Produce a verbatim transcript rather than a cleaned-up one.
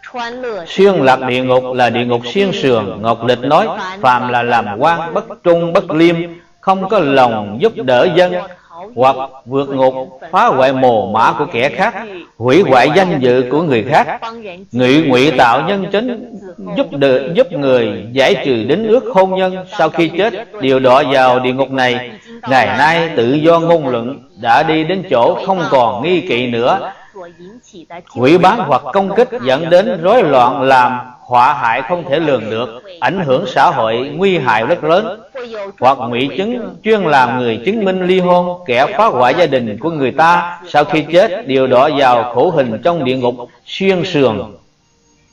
Xuyên lạc địa ngục là địa ngục xuyên sườn. Ngọc Lịch nói phàm là làm quan bất trung bất liêm, không có lòng giúp đỡ dân, hoặc vượt ngục, phá hoại mồ mã của kẻ khác, hủy hoại danh dự của người khác, ngụy ngụy tạo nhân chính, giúp đỡ, giúp người giải trừ đính ước hôn nhân, sau khi chết đều đọa vào địa ngục này. Ngày nay tự do ngôn luận đã đi đến chỗ không còn nghi kỵ nữa. Hủy bán hoặc công kích dẫn đến rối loạn, làm họa hại không thể lường được, ảnh hưởng xã hội nguy hại rất lớn. Hoặc ngụy chứng chuyên làm người chứng minh ly hôn, kẻ phá hoại gia đình của người ta, sau khi chết đều đọa vào khổ hình trong địa ngục xuyên sườn.